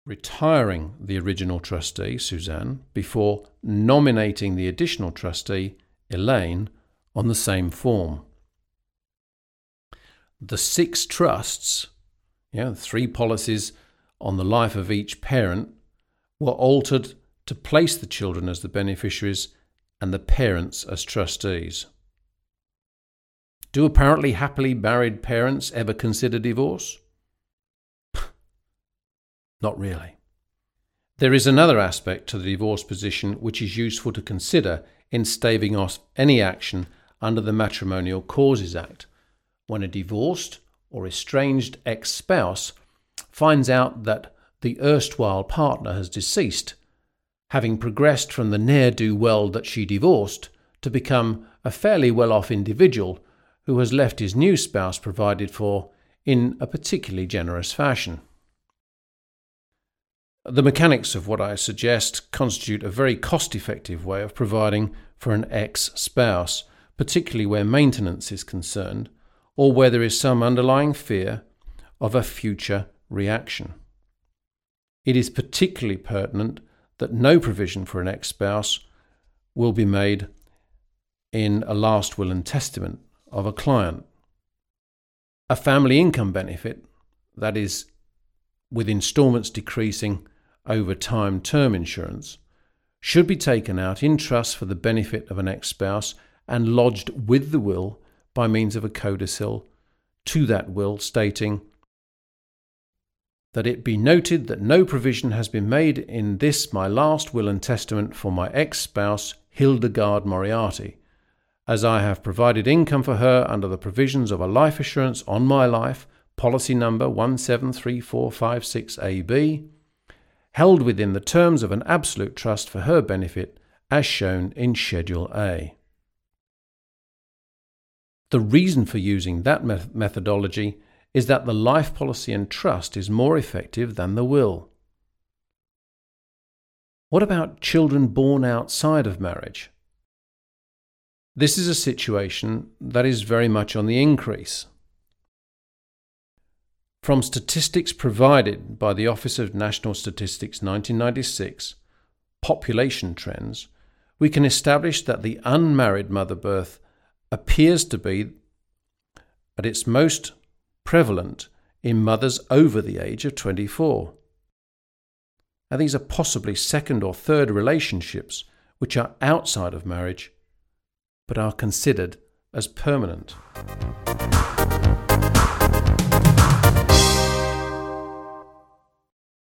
retiring the original trustee, Suzanne, before nominating the additional trustee, Elaine, on the same form. The 6 trusts, 3 policies on the life of each parent, were altered to place the children as the beneficiaries and the parents as trustees. Do apparently happily married parents ever consider divorce? Not really. There is another aspect to the divorce position which is useful to consider in staving off any action under the Matrimonial Causes Act, when a divorced or estranged ex-spouse finds out that the erstwhile partner has deceased, having progressed from the ne'er-do-well that she divorced to become a fairly well-off individual who has left his new spouse provided for in a particularly generous fashion. The mechanics of what I suggest constitute a very cost-effective way of providing for an ex-spouse, particularly where maintenance is concerned, or where there is some underlying fear of a future reaction. It is particularly pertinent that no provision for an ex-spouse will be made in a last will and testament of a client. A family income benefit, that is, with instalments decreasing over time term insurance, should be taken out in trust for the benefit of an ex-spouse and lodged with the will by means of a codicil to that will stating that it be noted that no provision has been made in this my last will and testament for my ex-spouse Hildegard Moriarty, as I have provided income for her under the provisions of a life assurance on my life, policy number 173456AB, held within the terms of an absolute trust for her benefit as shown in Schedule A. The reason for using that methodology is that the life policy and trust is more effective than the will. What about children born outside of marriage? This is a situation that is very much on the increase. From statistics provided by the Office of National Statistics 1996, population trends, we can establish that the unmarried mother birth appears to be at its most prevalent in mothers over the age of 24. Now, these are possibly second or third relationships which are outside of marriage but are considered as permanent.